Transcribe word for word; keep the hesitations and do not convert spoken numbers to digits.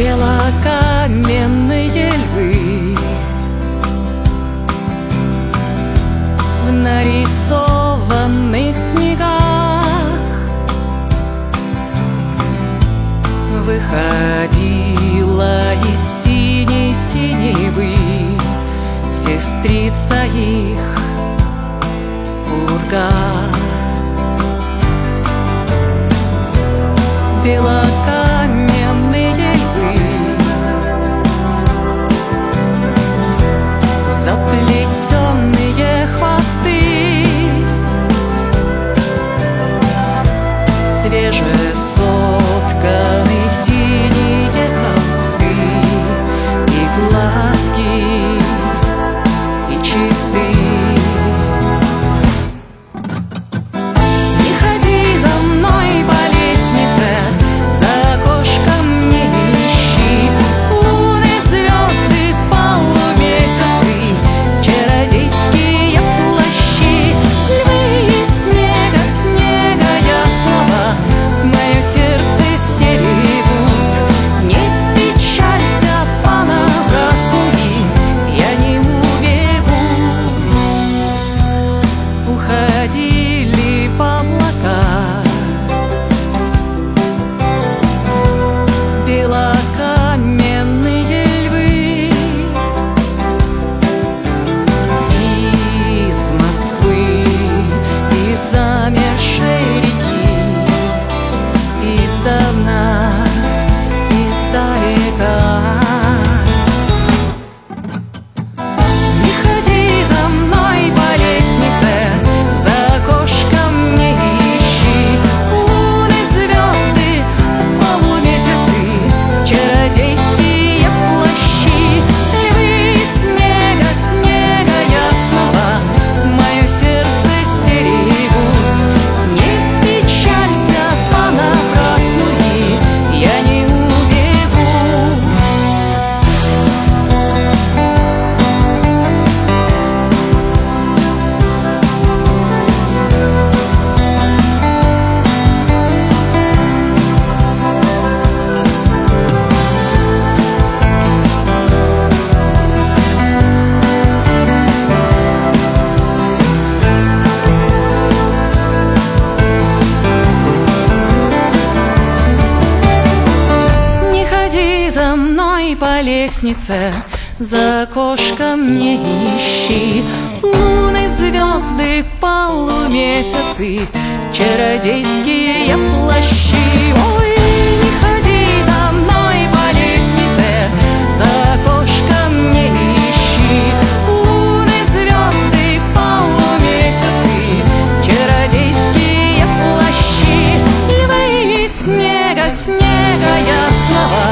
белокаменные львы в нарисованных снегах. Выходила из синей синевы сестрица их Пурга. Белокаменные львы, заплетенные хвосты, свежесотканы синие холсты, и гладкие, и чистые. По лестнице, за окошком не ищи луны, звезды, полумесяцы, чародейские плащи. Ой, не ходи за мной по лестнице, за окошком не ищи луны, звезды, полумесяцы, чародейские плащи. Львы из снега, снега ясного,